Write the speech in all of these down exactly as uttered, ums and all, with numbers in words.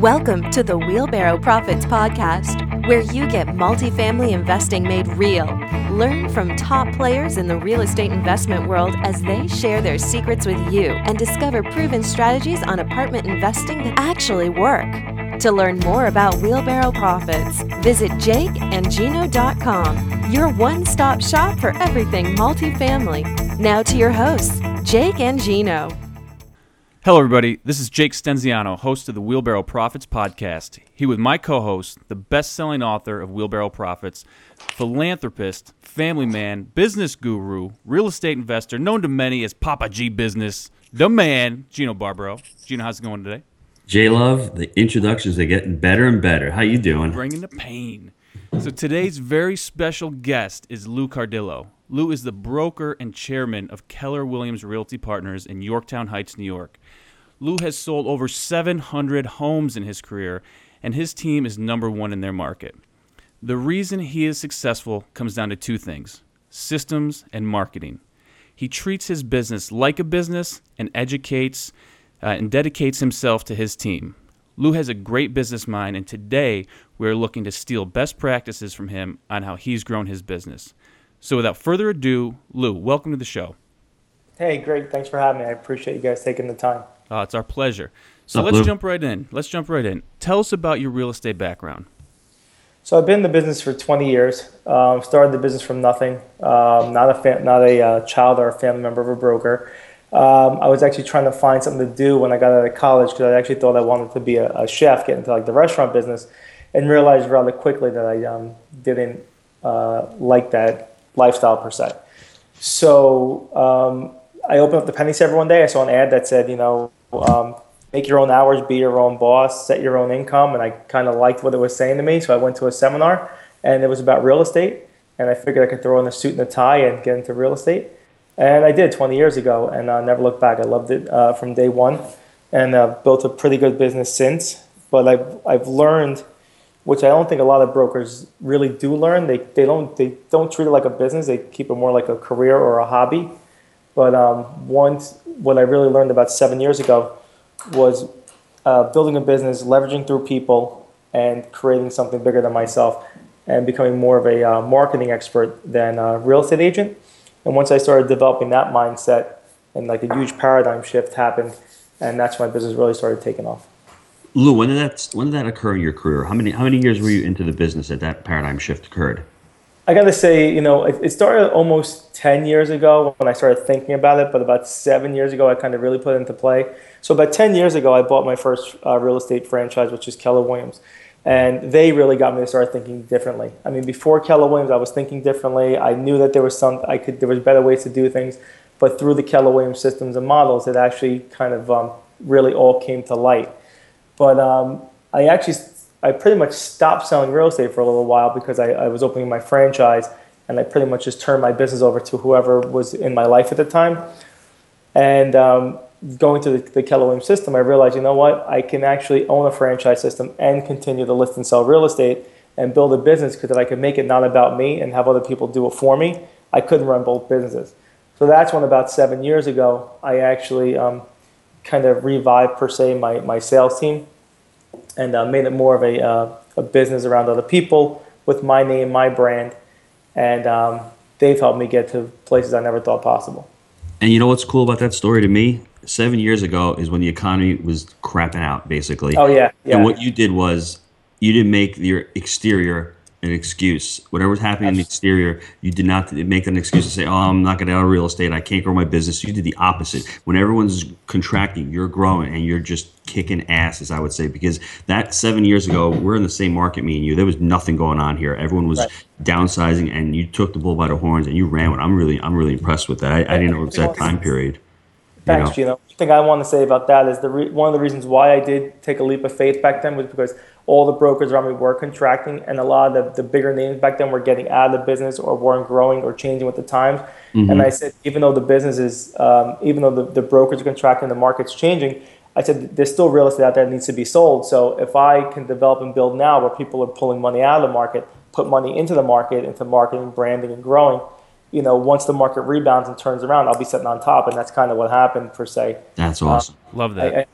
Welcome to the Wheelbarrow Profits Podcast, where you get multifamily investing made real. Learn from top players in the real estate investment world as they share their secrets with you and discover proven strategies on apartment investing that actually work. To learn more about Wheelbarrow Profits, visit jake and gino dot com, your one-stop shop for everything multifamily. Now to your hosts, Jake and Gino. Hello, everybody. This is Jake Stenziano, host of the Wheelbarrow Profits podcast. Here with my co-host, the best-selling author of Wheelbarrow Profits, philanthropist, family man, business guru, real estate investor, known to many as Papa G Business, the man, Gino Barbaro. Gino, how's it going today? J-Love, the introductions are getting better and better. How you doing? Bringing the pain. So today's very special guest is Lou Cardillo. Lou is the broker and chairman of Keller Williams Realty Partners in Yorktown Heights, New York. Lou has sold over seven hundred homes in his career, and his team is number one in their market. The reason he is successful comes down to two things: systems and marketing. He treats his business like a business and educates uh, and dedicates himself to his team. Lou has a great business mind, and today we're looking to steal best practices from him on how he's grown his business. So without further ado, Lou, welcome to the show. Hey, great. Thanks for having me. I appreciate you guys taking the time. Uh, it's our pleasure. So Up, let's Lou? jump right in. Let's jump right in. Tell us about your real estate background. So I've been in the business for twenty years. Um, started the business from nothing. Um, not a fa- not a uh, child or a family member of a broker. Um, I was actually trying to find something to do when I got out of college because I actually thought I wanted to be a, a chef, get into like the restaurant business, and realized rather quickly that I um, didn't uh, like that lifestyle per se. So um, I opened up the Penny Saver one day. I saw an ad that said, you know, um, make your own hours, be your own boss, set your own income, and I kind of liked what it was saying to me. So I went to a seminar, and it was about real estate, and I figured I could throw on a suit and a tie and get into real estate. And I did twenty years ago, and I uh, never looked back. I loved it uh, from day one, and uh, built a pretty good business since. But I've I've learned, which I don't think a lot of brokers really do learn. They they don't they don't treat it like a business. They keep it more like a career or a hobby. But um, once what I really learned about seven years ago was uh, building a business, leveraging through people, and creating something bigger than myself, and becoming more of a uh, marketing expert than a real estate agent. And once I started developing that mindset, and like a huge paradigm shift happened, and that's when my business really started taking off. Lou, when did that when did that occur in your career? How many how many years were you into the business that that paradigm shift occurred? I got to say, you know, it, it started almost ten years ago when I started thinking about it, but about seven years ago, I kind of really put it into play. So about ten years ago, I bought my first uh, real estate franchise, which is Keller Williams. And they really got me to start thinking differently. I mean, before Keller Williams, I was thinking differently. I knew that there was some, I could, there was better ways to do things. But through the Keller Williams systems and models, it actually kind of um, really all came to light. But um, I actually, I pretty much stopped selling real estate for a little while because I, I was opening my franchise, and I pretty much just turned my business over to whoever was in my life at the time. And um, going to the, the Keller Williams system, I realized, you know what, I can actually own a franchise system and continue to list and sell real estate and build a business, because if I could make it not about me and have other people do it for me, I couldn't run both businesses. So that's when about seven years ago, I actually um, kind of revived, per se, my, my sales team, and uh, made it more of a, uh, a business around other people with my name, my brand, and um, they've helped me get to places I never thought possible. And you know what's cool about that story to me? Seven years ago is when the economy was crapping out, basically. Oh, yeah. yeah. And what you did was you didn't make your exterior an excuse. Whatever was happening in the exterior, you did not make that an excuse to say, oh, I'm not going to out of real estate, I can't grow my business. You did the opposite. When everyone's contracting, you're growing, and you're just kicking ass, as I would say, because that seven years ago, we're in the same market, me and you. There was nothing going on here. Everyone was right. downsizing, and you took the bull by the horns, and you ran with it. I'm really, I'm really impressed with that. I, I didn't know it was that time period. Thanks, you know. Gino. The thing I want to say about that is the re- one of the reasons why I did take a leap of faith back then was because all the brokers around me were contracting, and a lot of the, the bigger names back then were getting out of the business or weren't growing or changing with the times. Mm-hmm. And I said, even though the business is, um, even though the, the brokers are contracting, the market's changing, I said, there's still real estate out there that needs to be sold. So if I can develop and build now where people are pulling money out of the market, put money into the market, into marketing, branding, and growing, you know, once the market rebounds and turns around, I'll be sitting on top. And that's kind of what happened, per se. That's awesome. Uh, Love that. I, I,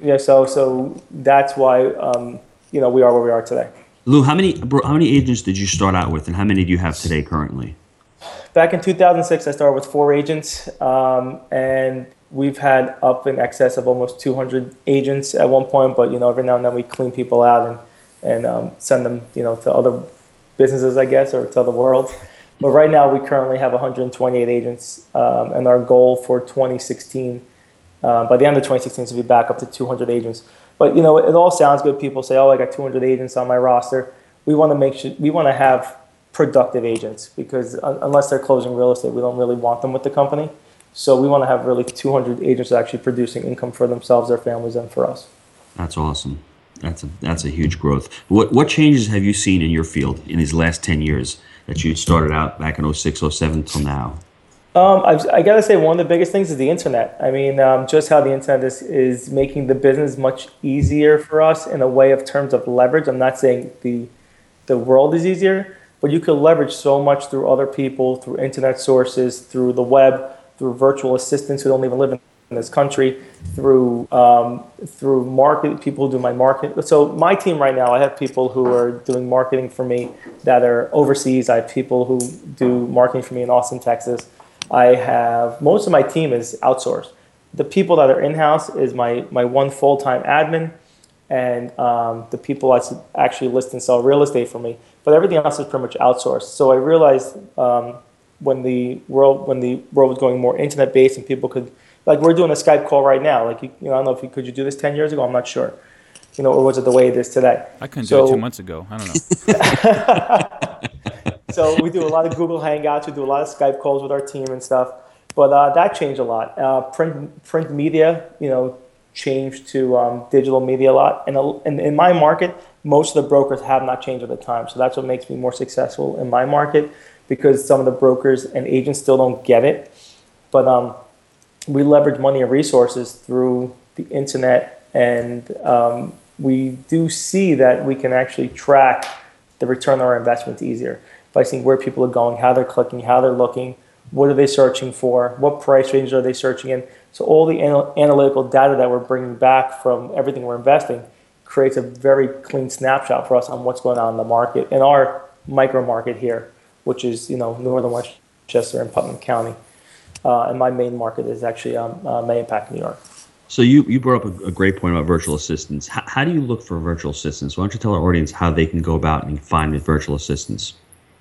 Yeah, so so that's why um, you know we are where we are today. Lou, how many bro, how many agents did you start out with, and how many do you have today currently? Back in two thousand six, I started with four agents, um, and we've had up in excess of almost two hundred agents at one point. But you know, every now and then we clean people out and and um, send them, you know, to other businesses, I guess, or to other worlds. But right now, we currently have one hundred twenty-eight agents, um, and our goal for twenty sixteen, uh, by the end of twenty sixteen, is to be back up to two hundred agents. But you know, it all sounds good. People say, "Oh, I got two hundred agents on my roster." We want to make sure we want to have productive agents, because un- unless they're closing real estate, we don't really want them with the company. So we want to have really two hundred agents actually producing income for themselves, their families, and for us. That's awesome. That's a that's a huge growth. What what changes have you seen in your field in these last ten years that you started out back in oh six, oh seven till now? Um, I've, I got to say, one of the biggest things is the internet. I mean, um, just how the internet is, is making the business much easier for us in a way of terms of leverage. I'm not saying the the world is easier, but you can leverage so much through other people, through internet sources, through the web, through virtual assistants who don't even live in this country, through um, through market people who do my market. So my team right now, I have people who are doing marketing for me that are overseas. I have people who do marketing for me in Austin, Texas. I have most of my team is outsourced. The people that are in-house is my my one full-time admin, and um, the people that actually list and sell real estate for me. But everything else is pretty much outsourced. So I realized um, when the world when the world was going more internet-based and people could, like we're doing a Skype call right now. Like, you, you know, I don't know if you could you do this ten years ago. I'm not sure. You know, or was it the way it is today? I couldn't so, do it two months ago. I don't know. So we do a lot of Google Hangouts. We do a lot of Skype calls with our team and stuff. But uh, that changed a lot. Uh, print print media, you know, changed to um, digital media a lot. And, uh, and in my market, most of the brokers have not changed at the time. So that's what makes me more successful in my market, because some of the brokers and agents still don't get it. But um, we leverage money and resources through the internet, and um, we do see that we can actually track the return on our investment easier by seeing where people are going, how they're clicking, how they're looking, what are they searching for, what price range are they searching in. So all the anal- analytical data that we're bringing back from everything we're investing creates a very clean snapshot for us on what's going on in the market, in our micro market here, which is, you know, Northern Westchester and Putnam County. Uh, and my main market is actually um, uh, Mahopac, New York. So you, you brought up a, a great point about virtual assistants. How, how do you look for virtual assistants? Why don't you tell our audience how they can go about and find virtual assistants?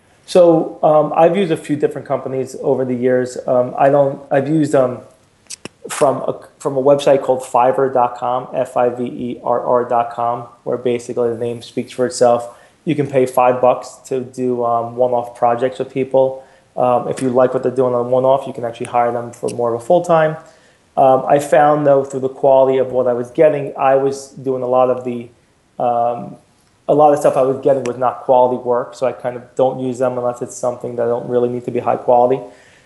So um, I've used a few different companies over the years. Um, I don't. I've used um, from a from a website called Fiverr dot com, F I V E R R dot com, where basically the name speaks for itself. You can pay five bucks to do um, one-off projects with people. Um, if you like what they're doing on one-off, you can actually hire them for more of a full-time. Um, I found, though, through the quality of what I was getting, I was doing a lot of the um, a lot of stuff I was getting was not quality work, so I kind of don't use them unless it's something that I don't really need to be high quality.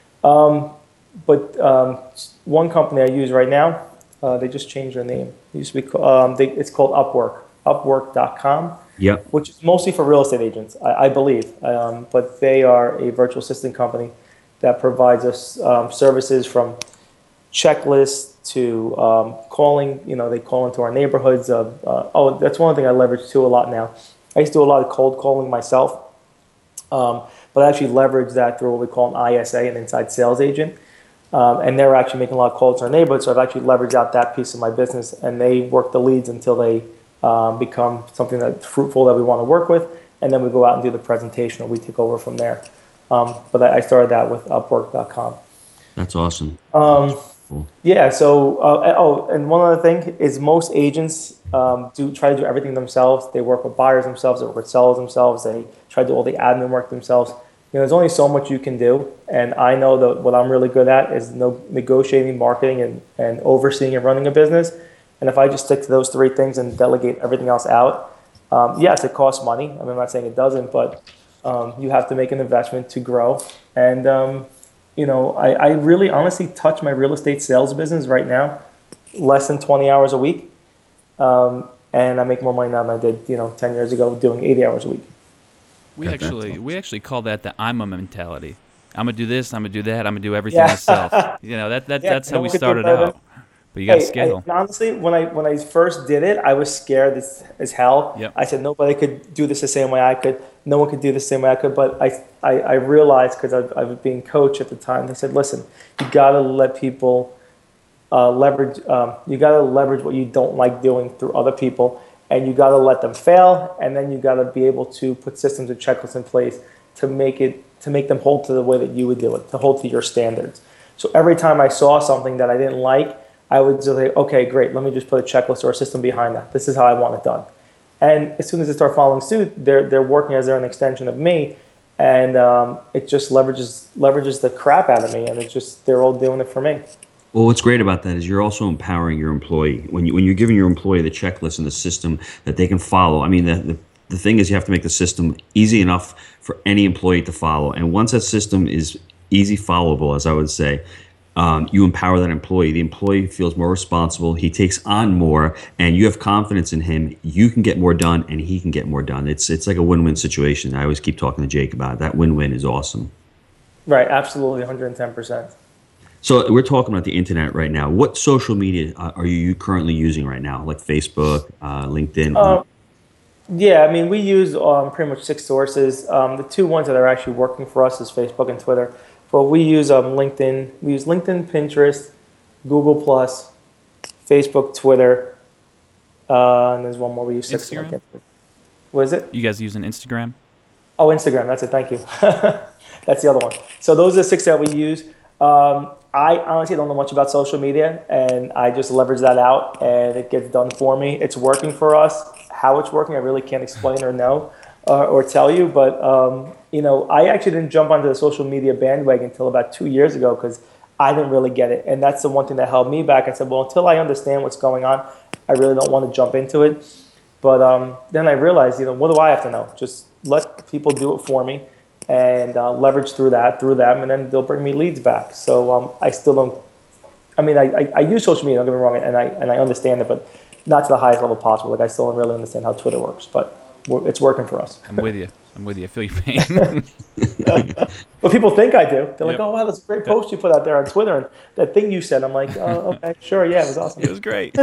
Um, but um, one company I use right now, uh, they just changed their name. It used to be um, they, it's called Upwork, Upwork dot com. Yep. Which is mostly for real estate agents, I, I believe. Um, but they are a virtual assistant company that provides us um, services from checklists to um, calling. You know, they call into our neighborhoods. Of, uh, oh, that's one thing I leverage too a lot now. I used to do a lot of cold calling myself, um, but I actually leverage that through what we call an I S A, an inside sales agent. Um, and they're actually making a lot of calls to our neighborhood, so I've actually leveraged out that piece of my business, and they work the leads until they Um, become something that's fruitful that we want to work with, and then we go out and do the presentation, or we take over from there. Um, but I started that with Upwork dot com. That's awesome. Um, cool. Yeah. So, uh, oh, and one other thing is most agents um, do try to do everything themselves. They work with buyers themselves. They work with sellers themselves. They try to do all the admin work themselves. You know, there's only so much you can do, and I know that what I'm really good at is no, negotiating, marketing, and, and overseeing and running a business. And if I just stick to those three things and delegate everything else out, um, yes, it costs money. I mean, I'm not saying it doesn't, but um, you have to make an investment to grow. And, um, you know, I, I really honestly touch my real estate sales business right now less than twenty hours a week. Um, and I make more money now than I did, you know, ten years ago doing eighty hours a week. We actually we actually call that the I'm a mentality. I'm going to do this, I'm going to do that, I'm going to do everything Yeah. myself. You know, that, that Yeah, that's how no we one could do started better out. But you got to Hey, scale. and honestly, when I when I first did it, I was scared as, as hell. Yep. I said nobody could do this the same way I could. No one could do the same way I could. But I I, I realized, because I, I was being coached at the time, they said, listen, you got to let people uh, leverage. Um, you got to leverage what you don't like doing through other people, and you got to let them fail, and then you got to be able to put systems and checklists in place to make it to make them hold to the way that you would do it, to hold to your standards. So every time I saw something that I didn't like, I would just say, okay, great, let me just put a checklist or a system behind that. This is how I want it done. And as soon as they start following suit, they're they're working as they're an extension of me, and um, it just leverages leverages the crap out of me, and it's just they're all doing it for me. Well, what's great about that is you're also empowering your employee. When you when you're giving your employee the checklist and the system that they can follow. I mean, the, the the thing is you have to make the system easy enough for any employee to follow. And once that system is easy followable, as I would say, um, you empower that employee. The employee feels more responsible. He takes on more, and you have confidence in him. You can get more done, and he can get more done. It's it's like a win-win situation. I always keep talking to Jake about it. That win-win is awesome. Right, absolutely, one hundred ten percent. So we're talking about the internet right now. What social media uh, are you currently using right now, like Facebook, uh, LinkedIn? Um, yeah, I mean, we use um, pretty much six sources. Um, the two ones that are actually working for us is Facebook and Twitter. But we use um, LinkedIn. We use LinkedIn, Pinterest, Google Plus, Facebook, Twitter, uh, and there's one more we use. Six. Instagram? What is it? You guys using Instagram? Oh, Instagram. That's it. Thank you. That's the other one. So those are the six that we use. Um, I honestly don't know much about social media, and I just leverage that out, and it gets done for me. It's working for us. How it's working, I really can't explain or know uh, or tell you. But um, you know, I actually didn't jump onto the social media bandwagon until about two years ago because I didn't really get it, and that's the one thing that held me back. I said, well, until I understand what's going on, I really don't want to jump into it. But um, then I realized, you know, what do I have to know? Just let people do it for me. And uh, leverage through that, through them, and then they'll bring me leads back. So um, I still don't. I mean, I, I, I use social media. Don't get me wrong, and I and I understand it, but not to the highest level possible. Like I still don't really understand how Twitter works, but we're, it's working for us. I'm with you. I'm with you. I feel your pain. But people think I do. They're like, Yep. "Oh wow, that's a great post you put out there on Twitter." And that thing you said, I'm like, "Oh, okay, sure, yeah, it was awesome." It was great.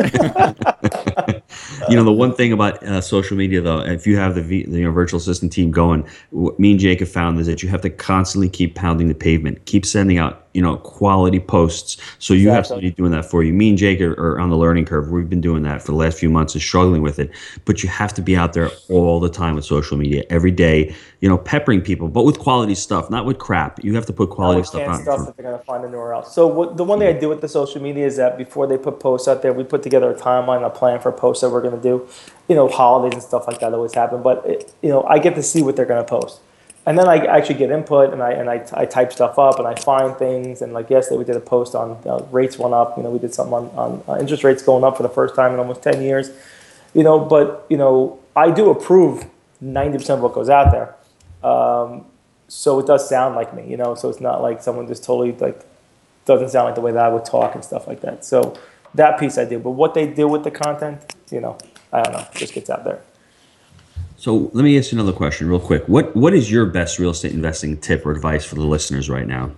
You know, the one thing about uh, social media, though, if you have the, v, the you know, virtual assistant team going, what me and Jake have found is that you have to constantly keep pounding the pavement, keep sending out, you know, quality posts. So you Exactly. have somebody doing that for you. Me and Jake are, are on the learning curve. We've been doing that for the last few months and struggling with it. But you have to be out there all the time with social media, every day, you know, peppering people, but with quality stuff, not with crap. You have to put quality Not with stuff canned out. stuff For, that they're gonna find anywhere else. So what, the one thing I do with the social media is that before they put posts out there, we put together a timeline, a plan for posts that we're gonna do. You know, holidays and stuff like that always happen, but it, you know, I get to see what they're gonna post, and then I actually get input, and I and I, I type stuff up, and I find things, and like yesterday we did a post on uh, rates went up. You know, we did something on, on uh, interest rates going up for the first time in almost ten years. You know, but you know, I do approve ninety percent of what goes out there. Um, so it does sound like me, you know, so it's not like someone just totally like doesn't sound like the way that I would talk and stuff like that. So that piece I do, but what they do with the content, you know, I don't know, it just gets out there. so let me ask you another question real quick. What What is your best real estate investing tip or advice for the listeners right now?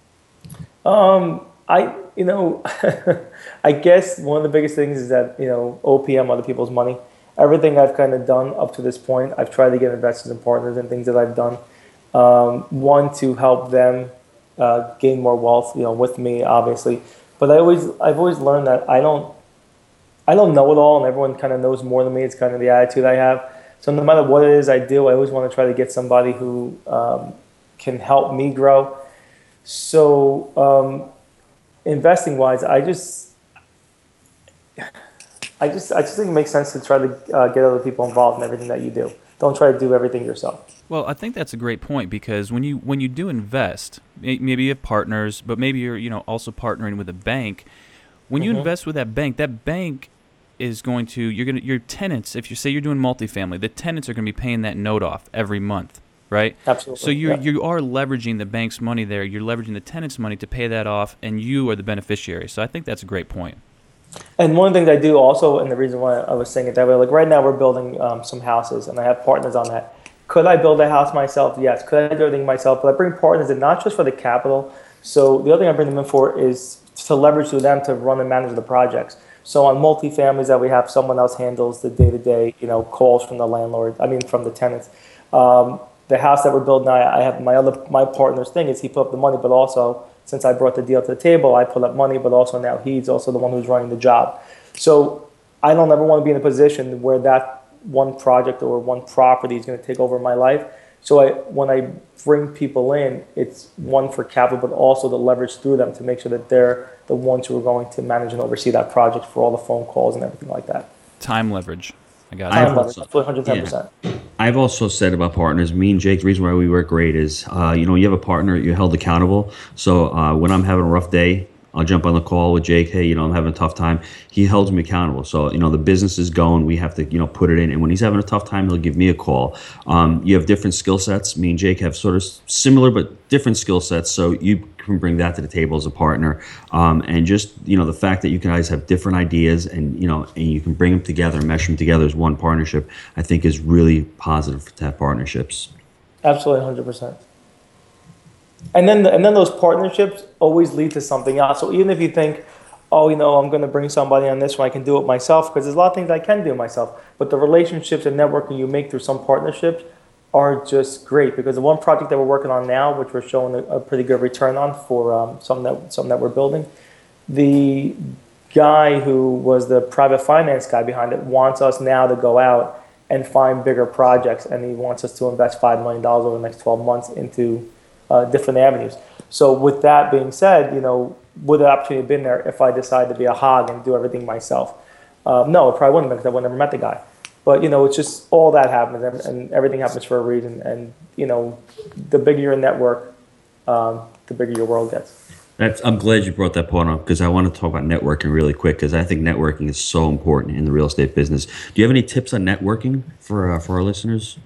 Um, I, you know, I guess one of the biggest things is that, you know, O P M, other people's money. Everything I've kind of done up to this point, I've tried to get investors and partners and things that I've done. Um, one, to help them uh, gain more wealth, you know, with me, obviously. But I always, I've always learned that I don't, I don't know it all, and everyone kind of knows more than me. It's kind of the attitude I have. So no matter what it is I do, I always want to try to get somebody who um, can help me grow. So um, investing wise, I just, I just, I just think it makes sense to try to uh, get other people involved in everything that you do. Don't try to do everything yourself. Well, I think that's a great point because when you when you do invest, may- maybe you have partners, but maybe you're you know also partnering with a bank. When you Mhm. invest with that bank, that bank is going to you're gonna your tenants. If you say you're doing multifamily, the tenants are going to be paying that note off every month, right? Absolutely. So you yeah. you are leveraging the bank's money there. You're leveraging the tenant's money to pay that off, and you are the beneficiary. So I think that's a great point. And one of the things I do also, and the reason why I was saying it that way, like right now we're building um, some houses, and I have partners on that. Could I build a house myself? Yes. Could I do everything myself? But I bring partners in not just for the capital. So the other thing I bring them in for is to leverage through them to run and manage the projects. So on multifamilies that we have, someone else handles the day-to-day, you know, calls from the landlord. I mean, from the tenants. Um, the house that we're building, I, I have my other my partner's thing is he put up the money, but also since I brought the deal to the table, I put up money, but also now he's also the one who's running the job. So I don't ever want to be in a position where that one project or one property is going to take over my life. So I, when I bring people in, it's one for capital, but also to leverage through them to make sure that they're the ones who are going to manage and oversee that project for all the phone calls and everything like that. Time leverage. I got it. Time I've leverage, also- one hundred ten percent. yeah. I've also said about partners, me and Jake, the reason why we work great is, uh, you know, you have a partner, you're held accountable. So uh, when I'm having a rough day, I'll jump on the call with Jake. Hey, you know, I'm having a tough time. He holds me accountable. So, you know, the business is going. We have to, you know, put it in. And when he's having a tough time, he'll give me a call. Um, you have different skill sets. Me and Jake have sort of similar but different skill sets. So you can bring that to the table as a partner. Um, and just, you know, the fact that you guys have different ideas and, you know, and you can bring them together and mesh them together as one partnership, I think is really positive to have partnerships. Absolutely, one hundred percent. And then, and then those partnerships always lead to something else. So even if you think, oh, you know, I'm going to bring somebody on this one, I can do it myself, because there's a lot of things I can do myself. But the relationships and networking you make through some partnerships are just great. Because the one project that we're working on now, which we're showing a, a pretty good return on for um, something that something that we're building, the guy who was the private finance guy behind it wants us now to go out and find bigger projects, and he wants us to invest five million dollars over the next twelve months into Uh, different avenues. So with that being said, you know, would the opportunity have been there if I decided to be a hog and do everything myself? Uh, no, it probably wouldn't have been, because I would have never met the guy. But, you know, it's just all that happens, and, and everything happens for a reason. And, you know, the bigger your network, um, the bigger your world gets. That's, I'm glad you brought that point up, because I want to talk about networking really quick, because I think networking is so important in the real estate business. Do you have any tips on networking for uh, for our listeners?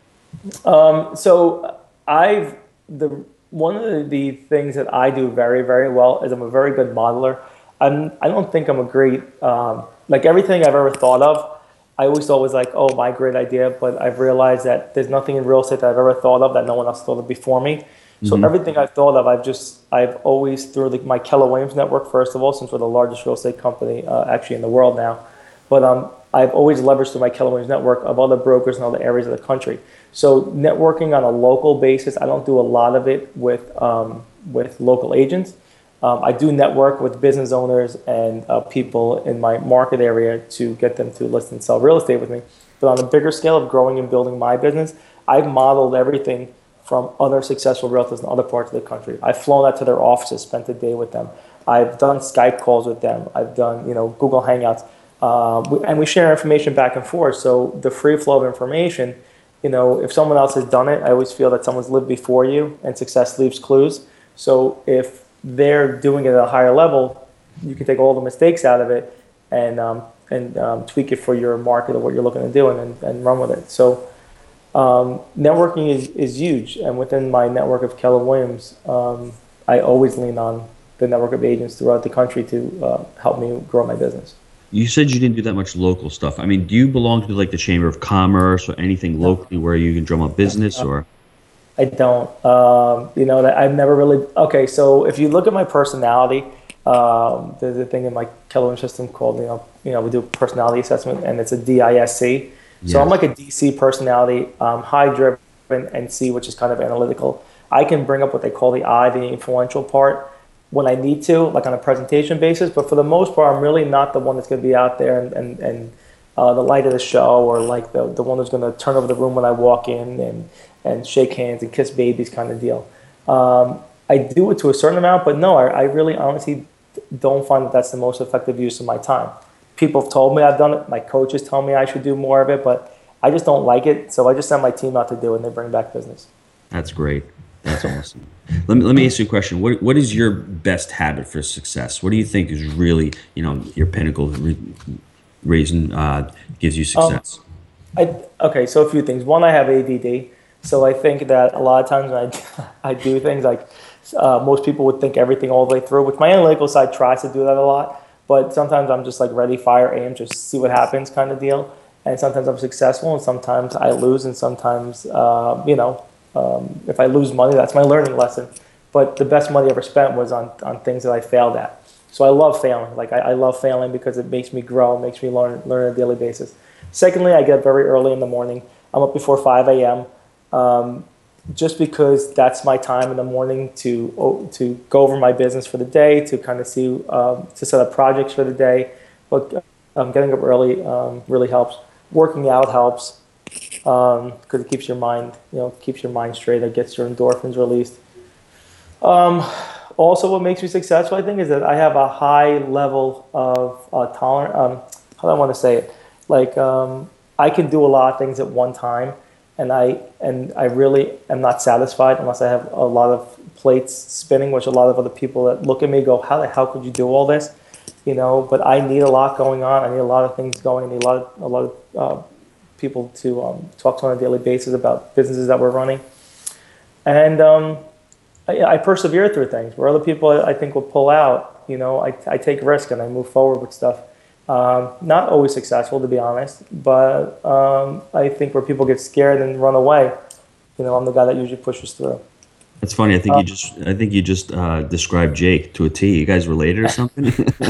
Um, so I've The one of the, the things that I do very, very well is I'm a very good modeler. I'm, I don't think I'm a great, um, like everything I've ever thought of, I always thought was like, oh, my great idea, but I've realized that there's nothing in real estate that I've ever thought of that no one else thought of before me. So mm-hmm. everything I've thought of, I've just, I've always, through the, my Keller Williams network, first of all, since we're the largest real estate company uh, actually in the world now, but um, I've always leveraged through my Keller Williams network of other brokers in other areas of the country. So networking on a local basis, I don't do a lot of it with um, with local agents. Um, I do network with business owners and uh, people in my market area to get them to list and sell real estate with me. But on a bigger scale of growing and building my business, I've modeled everything from other successful realtors in other parts of the country. I've flown out to their offices, spent a day with them. I've done Skype calls with them. I've done, you know, Google Hangouts. Uh, we, and we share information back and forth. So the free flow of information, you know, if someone else has done it, I always feel that someone's lived before you, and success leaves clues. So if they're doing it at a higher level, you can take all the mistakes out of it and um, and um, tweak it for your market or what you're looking to do, and, and, and run with it. So um, networking is, is huge. And within my network of Keller Williams, um, I always lean on the network of agents throughout the country to uh, help me grow my business. You said you didn't do that much local stuff. I mean, do you belong to like the Chamber of Commerce or anything locally where you can drum up business, or? I don't. Um, you know, that I've never really. Okay, so if you look at my personality, um, there's a thing in my Keller Williams system called, you know, you know, we do a personality assessment, and it's a D I S C. So yes. I'm like a D C personality, um, high driven, and C, which is kind of analytical. I can bring up what they call the I, the influential part, when I need to, like on a presentation basis, but for the most part, I'm really not the one that's going to be out there and and, and uh, the light of the show, or like the, the one who's going to turn over the room when I walk in and, and shake hands and kiss babies kind of deal. Um, I do it to a certain amount, but no, I, I really honestly don't find that that's the most effective use of my time. People have told me I've done it. My coaches tell me I should do more of it, but I just don't like it. So I just send my team out to do it, and they bring back business. That's great. That's awesome. Let me let me ask you a question. What what is your best habit for success? What do you think is really, you know, your pinnacle re- reason uh, gives you success? Um, I, okay, so a few things. One, I have A D D, so I think that a lot of times when I I do things like uh, most people would think everything all the way through, which my analytical side tries to do that a lot. But sometimes I'm just like ready, fire, aim, just see what happens kind of deal. And sometimes I'm successful, and sometimes I lose, and sometimes uh, you know. Um, if I lose money, that's my learning lesson. But the best money I ever spent was on, on things that I failed at. So I love failing. Like I, I love failing because it makes me grow, makes me learn learn on a daily basis. Secondly, I get up very early in the morning. I'm up before five a.m. Um, just because that's my time in the morning to to go over my business for the day, to kind of see um, to set up projects for the day. But um, getting up early um, really helps. Working out helps because um, it keeps your mind, you know, keeps your mind straight. It gets your endorphins released. Um, also, what makes me successful, I think, is that I have a high level of uh, tolerance. Um, how do I want to say it? Like um, I can do a lot of things at one time, and I and I really am not satisfied unless I have a lot of plates spinning, which a lot of other people that look at me go, "How the hell could you do all this?" You know. But I need a lot going on. I need a lot of things going. I need a lot of a lot of uh, people to um, talk to on a daily basis about businesses that we're running, and. Um, I, I persevere through things where other people I think will pull out. You know, I, I take risk and I move forward with stuff. Um, not always successful, to be honest, but um, I think where people get scared and run away, you know, I'm the guy that usually pushes through. That's funny. I think Um, you just I think you just uh, described Jake to a T. You guys related or something?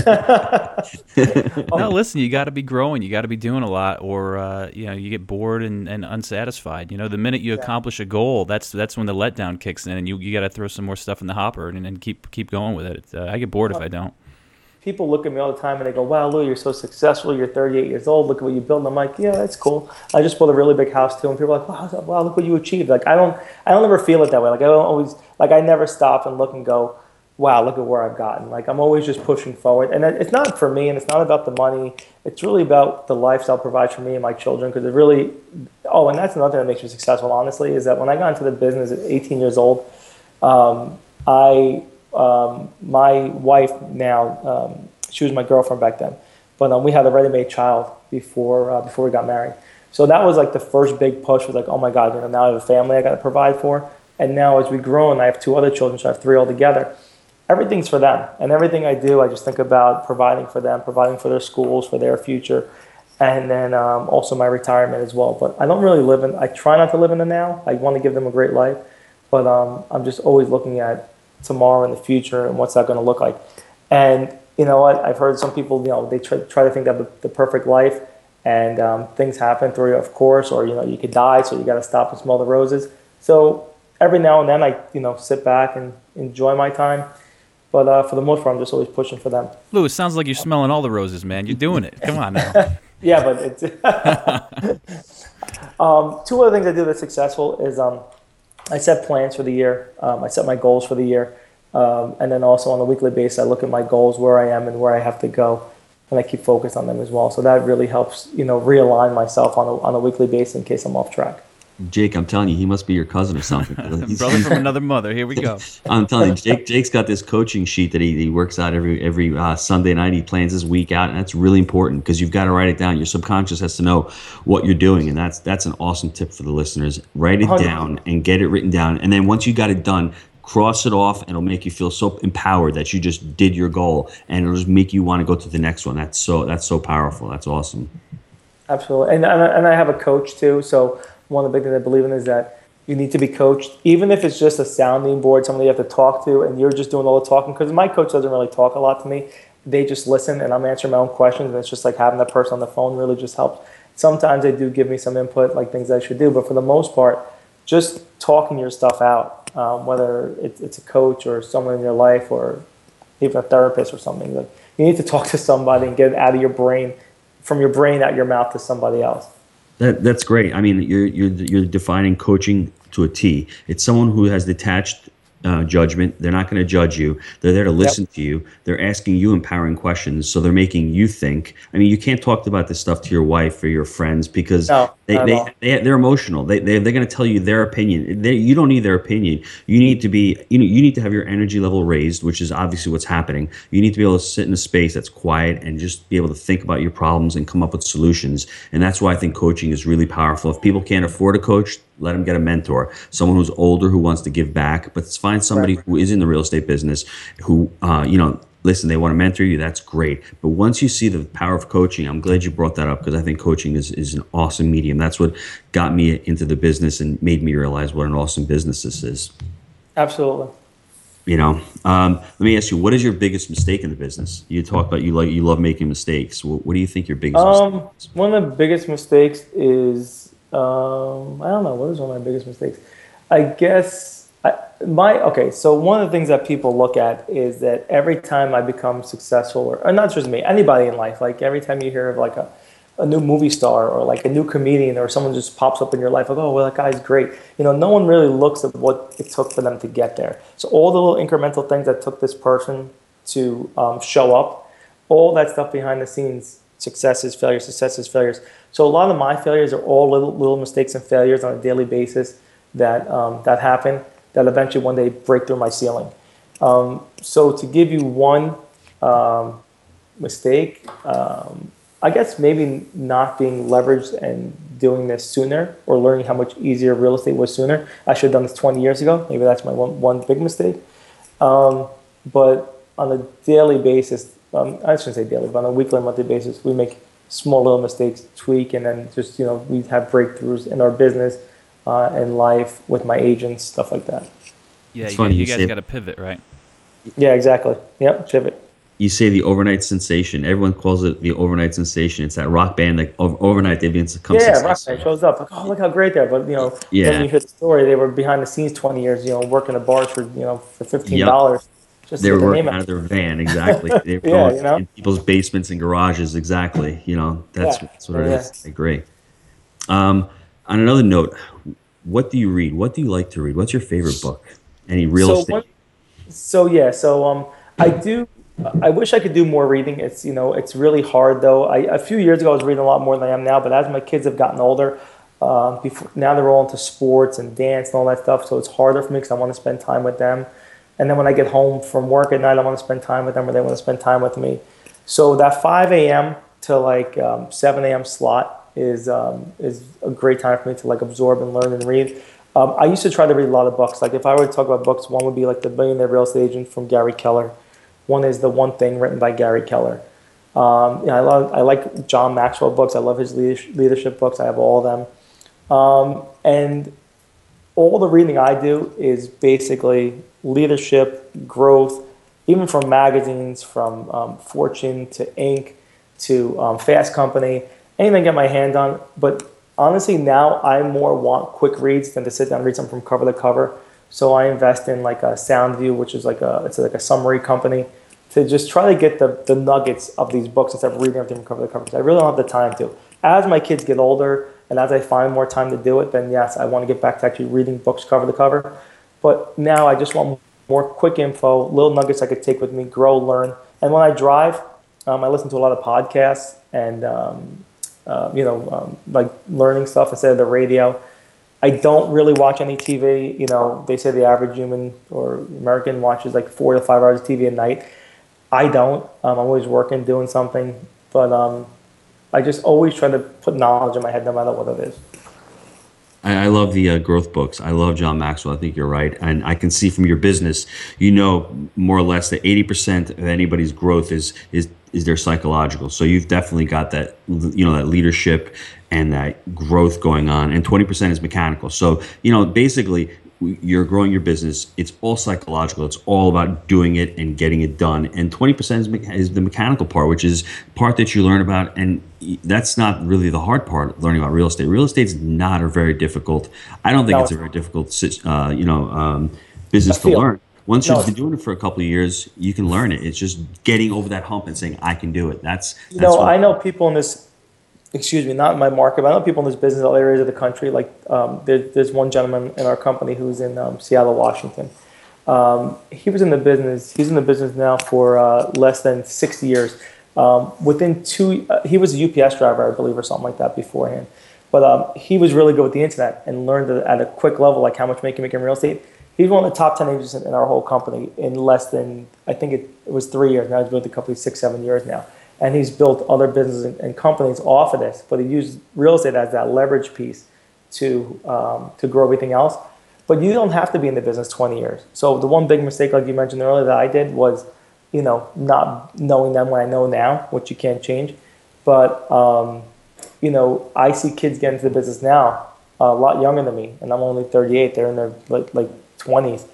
No, listen, you got to be growing. You got to be doing a lot, or uh, you know, you get bored and, and unsatisfied. You know, the minute you accomplish a goal, that's that's when the letdown kicks in, and you you got to throw some more stuff in the hopper and, and keep keep going with it. Uh, I get bored if I don't. People look at me all the time and they go, "Wow, Lou, you're so successful. You're thirty-eight years old. Look at what you built." And I'm like, "Yeah, that's cool. I just bought a really big house too." And people are like, "Wow, wow, look what you achieved." Like I don't, I don't ever feel it that way. Like I don't always, like I never stop and look and go, "Wow, look at where I've gotten." Like I'm always just pushing forward. And it's not for me, and it's not about the money. It's really about the lifestyle provides for me and my children. Because it really, oh, and that's another thing that makes me successful. Honestly, is that when I got into the business at eighteen years old, um, I, um, my wife now. Um, She was my girlfriend back then, but um, we had a ready-made child before uh, before we got married. So that was like the first big push. Was like, oh my God, you know, now I have a family I got to provide for. And now as we grow, and I have two other children, so I have three altogether. Everything's for them, and everything I do, I just think about providing for them, providing for their schools, for their future, and then um, also my retirement as well. But I don't really live in. I try not to live in the now. I want to give them a great life, but um, I'm just always looking at tomorrow and the future and what's that going to look like, and. You know what? I've heard some people, you know, they try, try to think they have the, the perfect life, and um, things happen through you, of course, or, you know, you could die, so you got to stop and smell the roses. So every now and then I, you know, sit back and enjoy my time. But uh, for the most part, I'm just always pushing for them. Lou, it sounds like you're smelling all the roses, man. You're doing it. Come on now. Yeah, but it's um, two other things I do that's successful is um, I set plans for the year. Um, I set my goals for the year. Um, and then also on a weekly basis, I look at my goals, where I am and where I have to go, and I keep focused on them as well. So that really helps, you know, realign myself on a, on a weekly basis in case I'm off track. Jake, I'm telling you, he must be your cousin or something. Brother from another mother. Here we go. I'm telling you, Jake. Jake's got this coaching sheet that he, he works out every every uh, Sunday night. He plans his week out, and that's really important because you've got to write it down. Your subconscious has to know what you're doing, and that's that's an awesome tip for the listeners. Write it down and get it written down, and then once you got it done, cross it off, and it'll make you feel so empowered that you just did your goal, and it'll just make you want to go to the next one. That's so that's so powerful. That's awesome. Absolutely, and and I, and I have a coach too. So one of the big things I believe in is that you need to be coached, even if it's just a sounding board, somebody you have to talk to, and you're just doing all the talking. Because my coach doesn't really talk a lot to me; they just listen, and I'm answering my own questions, and it's just like having that person on the phone really just helps. Sometimes they do give me some input, like things I should do, but for the most part, just talking your stuff out. Um, whether it's, it's a coach or someone in your life or even a therapist or something, like you need to talk to somebody and get it out of your brain, from your brain out your mouth to somebody else. That that's great. I mean, you're you're you're defining coaching to a T. It's someone who has detached uh, judgment. They're not going to judge you. They're there to listen yep. to you. They're asking you empowering questions, so they're making you think. I mean, you can't talk about this stuff to your wife or your friends because no, they, they, they they're emotional. They they they're going to tell you their opinion. They, you don't need their opinion. You need to be you know you need to have your energy level raised, which is obviously what's happening. You need to be able to sit in a space that's quiet and just be able to think about your problems and come up with solutions. And that's why I think coaching is really powerful. If people can't afford a coach, let them get a mentor, someone who's older who wants to give back. But find somebody right. who is in the real estate business who, uh, you know, listen, they want to mentor you. That's great. But once you see the power of coaching, I'm glad you brought that up because I think coaching is, is an awesome medium. That's what got me into the business and made me realize what an awesome business this is. Absolutely. You know, um, let me ask you, what is your biggest mistake in the business? You talk about you like you love making mistakes. What, what do you think your biggest mistake Um, is? one of the biggest mistakes is um, I don't know what is one of my biggest mistakes. I guess I, my okay. So one of the things that people look at is that every time I become successful, or, or not just me, anybody in life, like every time you hear of like a a new movie star or like a new comedian or someone just pops up in your life like, oh, well, that guy's great. You know, no one really looks at what it took for them to get there. So all the little incremental things that took this person to um, show up, all that stuff behind the scenes, successes, failures, successes, failures. So a lot of my failures are all little little mistakes and failures on a daily basis that um, that happen that eventually one day break through my ceiling. Um, so to give you one um, mistake, um, I guess maybe not being leveraged and doing this sooner or learning how much easier real estate was sooner. I should have done this twenty years ago. Maybe that's my one, one big mistake. Um, but on a daily basis, um, I shouldn't say daily, but on a weekly or monthly basis, we make small little mistakes, tweak, and then just, you know, we have breakthroughs in our business uh, and life with my agents, stuff like that. Yeah, It's you, funny you you guys say- got to pivot, right? Yeah, exactly. Yep, pivot. You say the overnight sensation. Everyone calls it the overnight sensation. It's that rock band that over, overnight they become Yeah, successful. Rockman shows up. Like, oh, look how great they are. But, you know, Yeah. then you hear the story. They were behind the scenes twenty years, you know, working at bars for, you know, for fifteen Yep. dollars just They to were get their working name out out. of their van, exactly. They were Yeah, going you know? in people's basements and garages, exactly. You know, that's, Yeah. that's what it Yeah. is. I agree. Um, on another note, what do you read? What do you like to read? What's your favorite book? Any real So estate? one- So yeah, so um, I do. I wish I could do more reading. It's you know, it's really hard though. I a few years ago I was reading a lot more than I am now, but as my kids have gotten older, um, before, now they're all into sports and dance and all that stuff. So it's harder for me because I want to spend time with them. And then when I get home from work at night, I want to spend time with them, or they want to spend time with me. So that five a.m. to like um, seven a.m. slot is um, is a great time for me to like absorb and learn and read. Um, I used to try to read a lot of books. Like if I were to talk about books, one would be like The Billionaire Real Estate Agent from Gary Keller. One is The One Thing written by Gary Keller. Um, yeah, I love I like John Maxwell books. I love his leadership leadership books. I have all of them. Um, and all the reading I do is basically leadership, growth, even from magazines, from um, Fortune to Inc to um, Fast Company, anything I get my hand on. But honestly, now I more want quick reads than to sit down and read something from cover to cover. So I invest in like a SoundView, which is like a it's like a summary company, to just try to get the, the nuggets of these books instead of reading everything from cover to cover. 'Cause I really don't have the time to. As my kids get older and as I find more time to do it, then yes, I want to get back to actually reading books cover to cover. But now I just want more quick info, little nuggets I could take with me, grow, learn. And when I drive, um, I listen to a lot of podcasts and um, uh, you know um, like learning stuff instead of the radio. I don't really watch any T V. You know, they say the average human or American watches like four to five hours of T V a night. I don't. Um, I'm always working, doing something. But um, I just always try to put knowledge in my head no matter what it is. I, I love the uh, growth books. I love John Maxwell. I think you're right. And I can see from your business, you know, more or less that eighty percent of anybody's growth is is is their psychological. So you've definitely got that, you know, that leadership and that growth going on. And twenty percent is mechanical. So, you know, basically you're growing your business. It's all psychological. It's all about doing it and getting it done. And twenty percent is, me- is the mechanical part, which is part that you learn about. And that's not really the hard part, learning about real estate. Real estate's not a very difficult, I don't think No, it's a very difficult, uh, you know, um, business to field. learn. Once No. you've been doing it for a couple of years, you can learn it. It's just getting over that hump and saying, I can do it. That's, You that's know, what, I know people in this, excuse me, not in my market, but I know people in this business in other areas of the country. Like um, there, there's one gentleman in our company who's in um, Seattle, Washington. Um, he was in the business. He's in the business now for uh, less than six years. Um, within two, uh, he was a U P S driver, I believe, or something like that beforehand. But um, he was really good with the internet and learned at a quick level, like how much make you make in real estate. He's one of the top ten agents in our whole company in less than, I think it, it was three years. Now he's been with the company six, seven years now. And he's built other businesses and, and companies off of this. But he used real estate as that leverage piece to um, to grow everything else. But you don't have to be in the business twenty years. So the one big mistake, like you mentioned earlier, that I did was, you know, not knowing them when I know now, which you can't change. But, um, you know, I see kids get into the business now a lot younger than me. And I'm only thirty-eight. They're in their like, like twenties.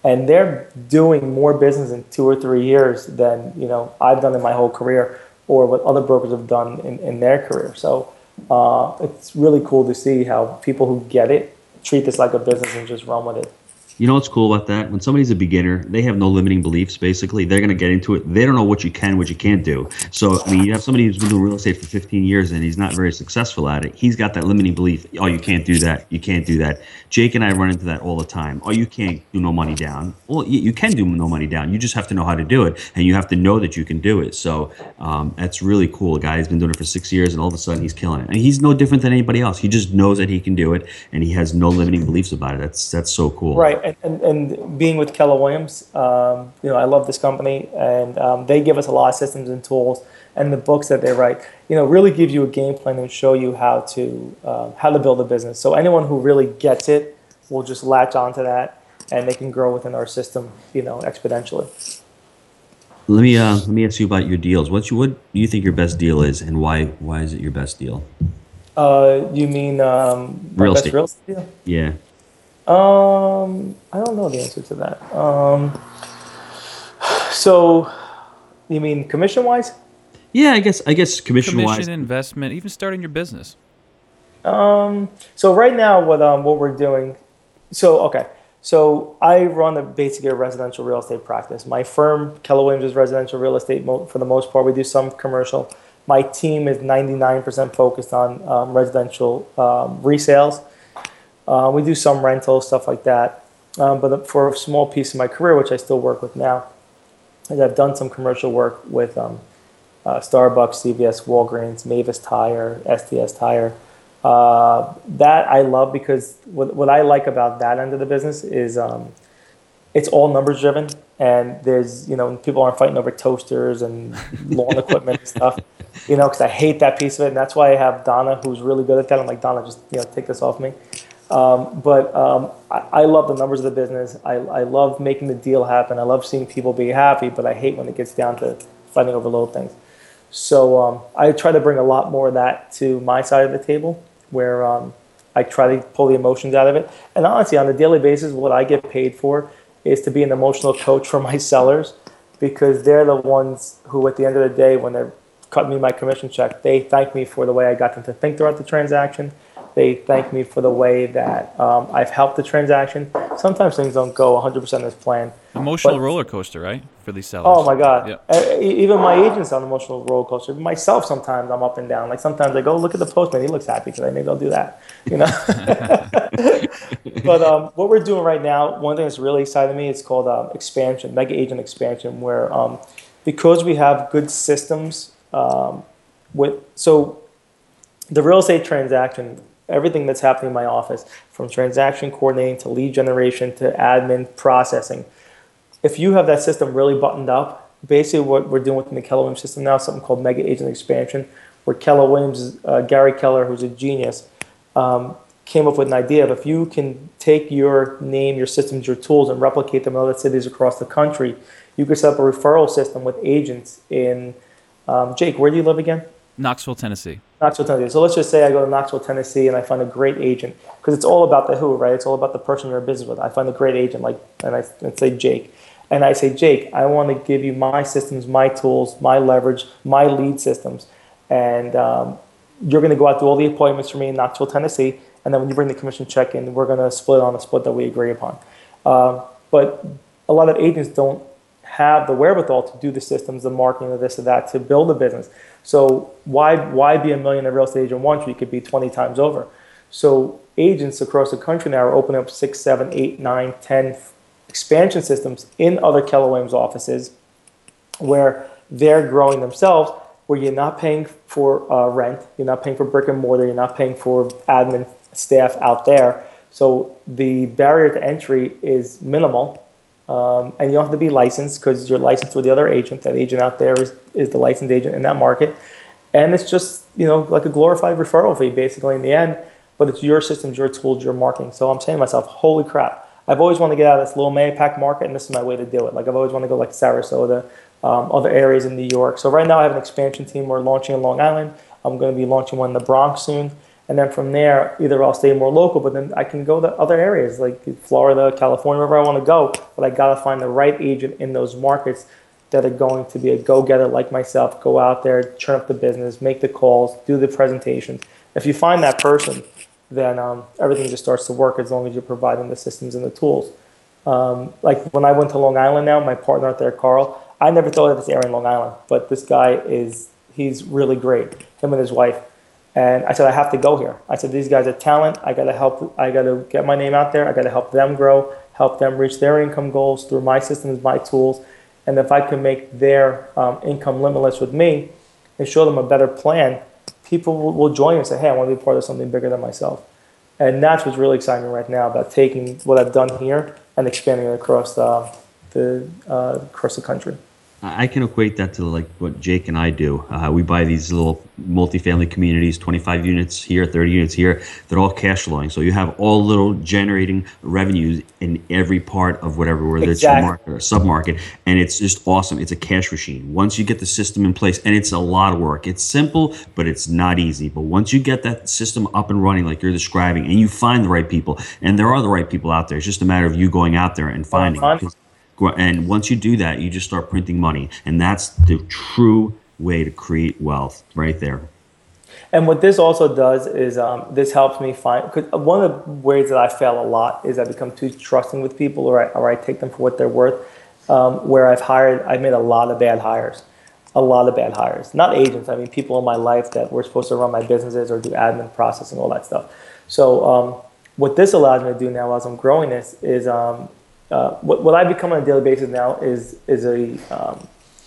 and they're doing more business in two or three years than you know I've done in my whole career, or what other brokers have done in, in their career. So uh, it's really cool to see how people who get it treat this like a business and just run with it. You know what's cool about that? When somebody's a beginner, they have no limiting beliefs, basically. They're going to get into it. They don't know what you can, what you can't do. So, I mean, you have somebody who's been doing real estate for fifteen years and he's not very successful at it. He's got that limiting belief. Oh, you can't do that. You can't do that. Jake and I run into that all the time. Oh, you can't do no money down. Well, you, you can do no money down. You just have to know how to do it, and you have to know that you can do it. So um, that's really cool. A guy has been doing it for six years, and all of a sudden he's killing it. And he's no different than anybody else. He just knows that he can do it, and he has no limiting beliefs about it. That's that's so cool. Right, and, and, and being with Keller Williams, um, you know, I love this company, and um, they give us a lot of systems and tools, and the books that they write, you know, really gives you a game plan and show you how to uh, how to build a business. So anyone who really gets it will just latch onto that, and they can grow within our system, you know, exponentially. Let me uh, let me ask you about your deals. What's your, what do you think your best deal is, and why why is it your best deal? Uh, you mean um, Real best estate. real estate deal? Yeah. Um, I don't know the answer to that. Um, so, you mean commission wise? Yeah, I guess I guess commission Commission, wise. investment, even starting your business. Um, so right now, what um what we're doing, so okay, so I run a basically a residential real estate practice. My firm, Keller Williams, is residential real estate mo- for the most part. We do some commercial. My team is ninety-nine percent focused on um, residential um, resales. Uh, we do some rental, stuff like that. Um, but for a small piece of my career, which I still work with now, is I've done some commercial work with um, uh, Starbucks, C V S, Walgreens, Mavis Tire, S T S Tire. Uh, that I love because what, what I like about that end of the business is um, it's all numbers driven, and there's, you know, people aren't fighting over toasters and lawn equipment and stuff, you know, because I hate that piece of it. And that's why I have Donna, who's really good at that. I'm like, Donna, just, you know, take this off me. Um, but um, I, I love the numbers of the business. I, I love making the deal happen. I love seeing people be happy, but I hate when it gets down to fighting over little things. So um, I try to bring a lot more of that to my side of the table, where um, I try to pull the emotions out of it. And honestly, on a daily basis, what I get paid for is to be an emotional coach for my sellers, because they're the ones who, at the end of the day, when they're cutting me my commission check, they thank me for the way I got them to think throughout the transaction. They thank me for the way that um, I've helped the transaction. Sometimes things don't go one hundred percent as planned. Emotional but, roller coaster, right? For these sellers. Oh my God. Yeah. Uh, even my agent's on an emotional roller coaster. Myself, sometimes I'm up and down. Like sometimes I go, look at the postman, he looks happy today. Maybe I'll do that. You know. But um, what we're doing right now, one thing that's really exciting me, is called um, expansion, mega agent expansion, where um, because we have good systems um, with so the real estate transaction. Everything that's happening in my office, from transaction coordinating to lead generation to admin processing. If you have that system really buttoned up, basically what we're doing within the Keller Williams system now is something called Mega Agent Expansion, where Keller Williams, uh, Gary Keller, who's a genius, um, came up with an idea of, if you can take your name, your systems, your tools, and replicate them in other cities across the country, you could set up a referral system with agents in, um, Jake, where do you live again? Knoxville, Tennessee. Knoxville, Tennessee. So let's just say I go to Knoxville, Tennessee, and I find a great agent, because it's all about the who, right? It's all about the person you're in business with. I find a great agent, like, and I let's say Jake, and I say, Jake, I want to give you my systems, my tools, my leverage, my lead systems, and um, you're going to go out do all the appointments for me in Knoxville, Tennessee, and then when you bring the commission check in, we're going to split on a split that we agree upon. Um, but a lot of agents don't have the wherewithal to do the systems, the marketing, of this or that, to build a business. So why why be a millionaire real estate agent once when you could be twenty times over? So agents across the country now are opening up six, seven, eight, nine, ten expansion systems in other Keller Williams offices, where they're growing themselves, where you're not paying for uh, rent, you're not paying for brick and mortar, you're not paying for admin staff out there. So the barrier to entry is minimal. Um, and you don't have to be licensed, because you're licensed with the other agent. That agent out there is, is the licensed agent in that market. And it's just, you know, like a glorified referral fee, basically, in the end. But it's your systems, your tools, your marketing. So I'm saying to myself, holy crap. I've always wanted to get out of this little Mayapack market, and this is my way to do it. Like, I've always wanted to go like Sarasota, um, other areas in New York. So right now I have an expansion team. We're launching in Long Island. I'm going to be launching one in the Bronx soon. And then from there, either I'll stay more local, but then I can go to other areas like Florida, California, wherever I want to go. But I got to find the right agent in those markets that are going to be a go-getter like myself, go out there, churn up the business, make the calls, do the presentations. If you find that person, then um, everything just starts to work as long as you're providing the systems and the tools. Um, like when I went to Long Island now, my partner out there, Carl, I never thought of this area in Long Island, but this guy is, he's really great, him and his wife. And I said, I have to go here. I said, these guys are talent. I got to help, I got to get my name out there. I got to help them grow, help them reach their income goals through my systems, my tools. And if I can make their um, income limitless with me and show them a better plan, people will, will join and say, hey, I want to be part of something bigger than myself. And that's what's really exciting right now about taking what I've done here and expanding it across the, the, uh, across the country. I can equate that to like what Jake and I do. Uh, we buy these little multifamily communities, twenty-five units here, thirty units here. They're all cash flowing. So you have all little generating revenues in every part of whatever, whether Exactly. it's your market or submarket. And it's just awesome. It's a cash machine. Once you get the system in place, and it's a lot of work. It's simple, but it's not easy. But once you get that system up and running like you're describing, and you find the right people, and there are the right people out there, it's just a matter of you going out there and finding them. And once you do that, you just start printing money. And that's the true way to create wealth right there. And what this also does is um, this helps me find, because one of the ways that I fail a lot is I become too trusting with people, or I, or I take them for what they're worth, um, where I've hired, I've made a lot of bad hires, a lot of bad hires. Not agents, I mean people in my life that were supposed to run my businesses or do admin processing, all that stuff. So um, what this allows me to do now as I'm growing this is, um, Uh, what, what I become on a daily basis now is is a, um,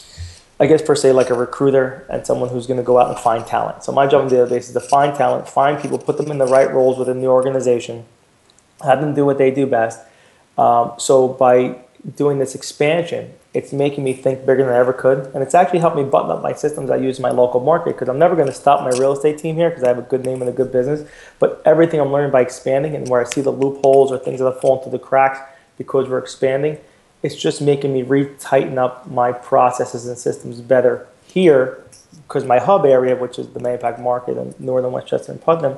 I guess per se, like a recruiter and someone who's going to go out and find talent. So my job on a daily basis is to find talent, find people, put them in the right roles within the organization, have them do what they do best. Um, so by doing this expansion, it's making me think bigger than I ever could. And it's actually helped me button up my systems I use in my local market, because I'm never going to stop my real estate team here because I have a good name and a good business. But everything I'm learning by expanding, and where I see the loopholes or things that have fallen through the cracks, because we're expanding, it's just making me re-tighten up my processes and systems better here, because my hub area, which is the Mahopac market in northern Westchester and Putnam,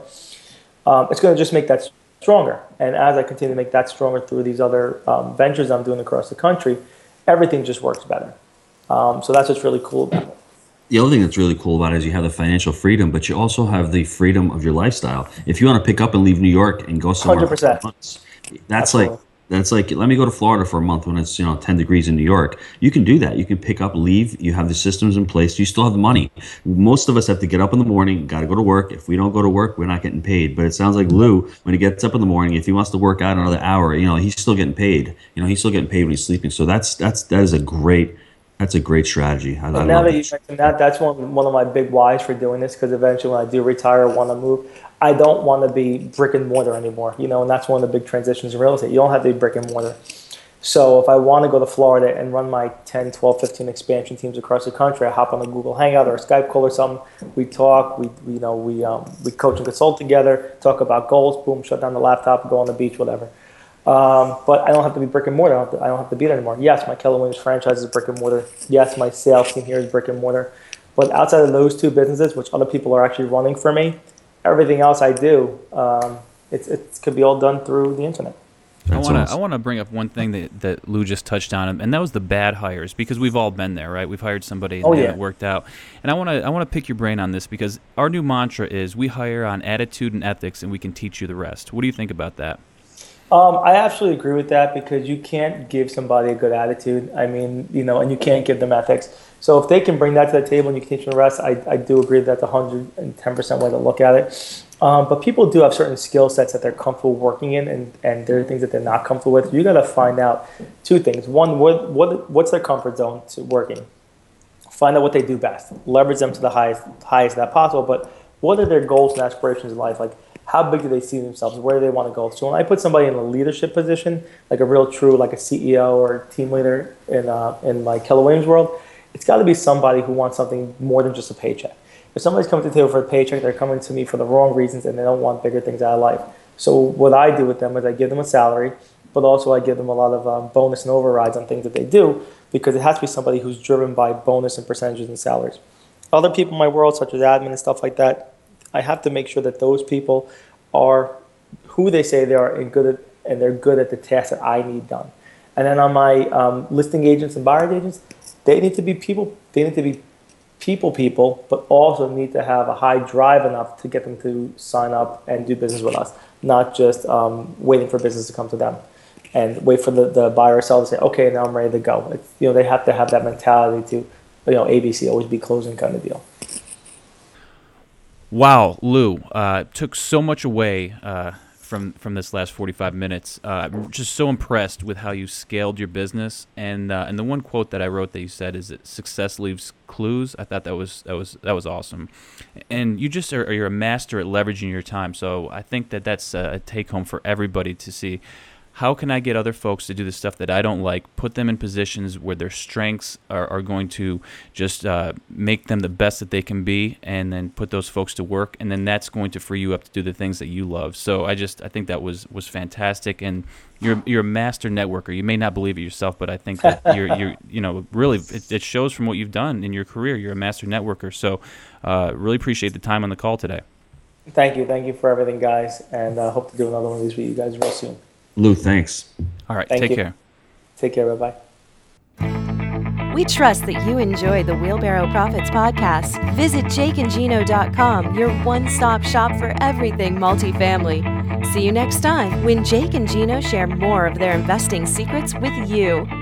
um, it's going to just make that stronger. And as I continue to make that stronger through these other um, ventures I'm doing across the country, everything just works better. Um, so that's what's really cool about it. The other thing that's really cool about it is you have the financial freedom, but you also have the freedom of your lifestyle. If you want to pick up and leave New York and go somewhere one hundred percent. for months, that's Absolutely. like That's like, let me go to Florida for a month when it's, you know, ten degrees in New York. You can do that. You can pick up, leave. You have the systems in place. You still have the money. Most of us have to get up in the morning, got to go to work. If we don't go to work, we're not getting paid. But it sounds like Lou, when he gets up in the morning, if he wants to work out another hour, you know, he's still getting paid. You know, he's still getting paid when he's sleeping. So that's, that's, that is a great, that's a great strategy. I, I now that you that. mentioned that, that's one, one of my big whys for doing this, because eventually when I do retire or want to move, I don't want to be brick and mortar anymore, you know, and that's one of the big transitions in real estate. You don't have to be brick and mortar. So if I want to go to Florida and run my ten, twelve, fifteen expansion teams across the country, I hop on a Google Hangout or a Skype call or something. We talk, we, we you know, we um, we coach and consult together, talk about goals, boom, shut down the laptop, go on the beach, whatever. Um, but I don't have to be brick and mortar. I don't have to, I don't have to be there anymore. Yes, my Keller Williams franchise is brick and mortar. Yes, my sales team here is brick and mortar. But outside of those two businesses, which other people are actually running for me, everything else I do, um, it's, it could be all done through the internet. That's I want to awesome. I want to bring up one thing that, that Lou just touched on, and that was the bad hires, because we've all been there, right? We've hired somebody and oh, they yeah. haven't worked out. And I want to I want to pick your brain on this, because our new mantra is we hire on attitude and ethics, and we can teach you the rest. What do you think about that? Um, I absolutely agree with that, because you can't give somebody a good attitude. I mean, you know, and you can't give them ethics. So if they can bring that to the table and you can teach them the rest, I, I do agree that that's a one hundred ten percent way to look at it. Um, but people do have certain skill sets that they're comfortable working in, and, and there are things that they're not comfortable with. You got to find out two things. One, what, what what's their comfort zone to working? Find out what they do best. Leverage them to the highest highest that possible. But what are their goals and aspirations in life? Like, how big do they see themselves? Where do they want to go? So when I put somebody in a leadership position, like a real true, like a C E O or team leader in uh, in my Keller Williams world, it's got to be somebody who wants something more than just a paycheck. If somebody's coming to the table for a paycheck, they're coming to me for the wrong reasons, and they don't want bigger things out of life. So what I do with them is I give them a salary, but also I give them a lot of um, bonus and overrides on things that they do, because it has to be somebody who's driven by bonus and percentages and salaries. Other people in my world, such as admin and stuff like that, I have to make sure that those people are who they say they are and good at, and they're good at the task that I need done. And then on my um, listing agents and buyer agents, they need to be people. They need to be people, people, but also need to have a high drive enough to get them to sign up and do business with us, not just um, waiting for business to come to them and wait for the, the buyer or seller to say, okay, now I'm ready to go. It's, you know, they have to have that mentality to, you know, A B C, always be closing kind of deal. Wow, Lou, uh, took so much away uh, from from this last forty-five minutes. Uh, I'm just so impressed with how you scaled your business. And uh, and the one quote that I wrote that you said is that success leaves clues. I thought that was that was that was awesome. And you just are you're a master at leveraging your time. So I think that that's a take home for everybody to see. How can I get other folks to do the stuff that I don't like, put them in positions where their strengths are, are going to just uh, make them the best that they can be, and then put those folks to work, and then that's going to free you up to do the things that you love. So I just I think that was, was fantastic, and you're you're a master networker. You may not believe it yourself, but I think that you're you're you know really it, it shows from what you've done in your career. You're a master networker. So uh, really appreciate the time on the call today. Thank you, thank you for everything, guys, and I uh, hope to do another one of these with you guys real soon. Lou, thanks. All right, Thank take you. care. Take care, bye-bye. We trust that you enjoy the Wheelbarrow Profits podcast. Visit jake and gino dot com, your one-stop shop for everything multifamily. See you next time when Jake and Gino share more of their investing secrets with you.